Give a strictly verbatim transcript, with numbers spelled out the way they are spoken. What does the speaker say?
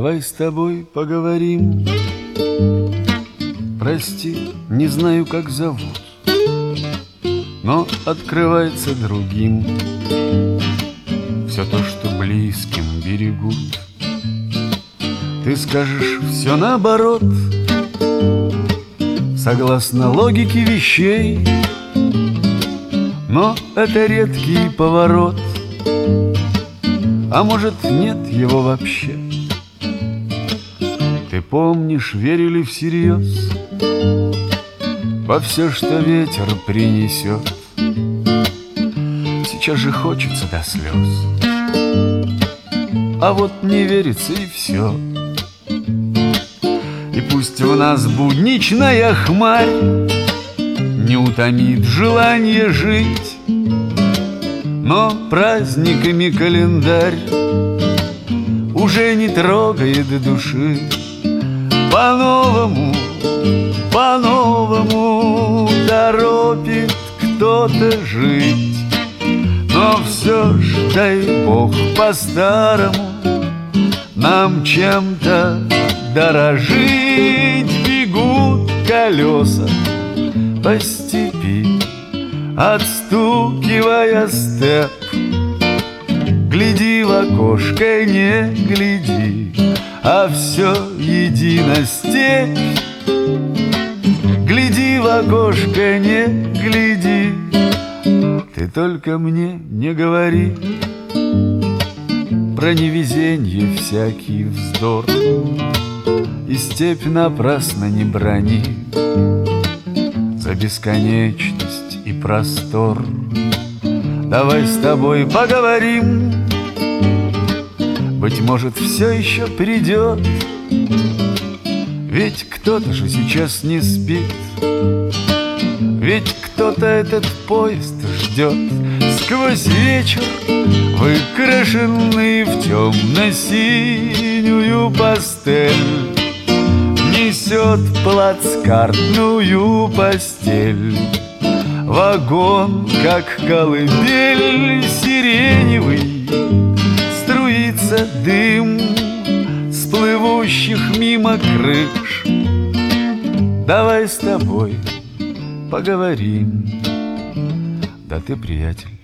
Давай с тобой поговорим. Прости, не знаю, как зовут, но открывается другим все то, что близким берегут. Ты скажешь все наоборот, согласно логике вещей, но это редкий поворот, а может, нет его вообще. Ты помнишь, верили всерьез во все, что ветер принесет. Сейчас же хочется до слез, а вот не верится и все. И пусть в нас будничная хмарь не утомит желание жить, но праздниками календарь уже не трогает души. По-новому, по-новому торопит кто-то жить. Но все ж, дай Бог, по-старому нам чем-то дорожить. Бегут колеса по степи, отстукивая степ. Гляди в окошко, не гляди, а все едино степь. Гляди в окошко, не гляди, ты только мне не говори про невезенье всякий вздор, и степь напрасно не брони за бесконечность и простор. Давай с тобой поговорим, быть может, все еще придет, ведь кто-то же сейчас не спит, ведь кто-то этот поезд ждет. Сквозь вечер, выкрашенный в темно-синюю пастель, несет плацкартную постель. Вагон, как колыбель сиреневый, струится дым с плывущих мимо крыш. Давай с тобой поговорим. Да ты, приятель,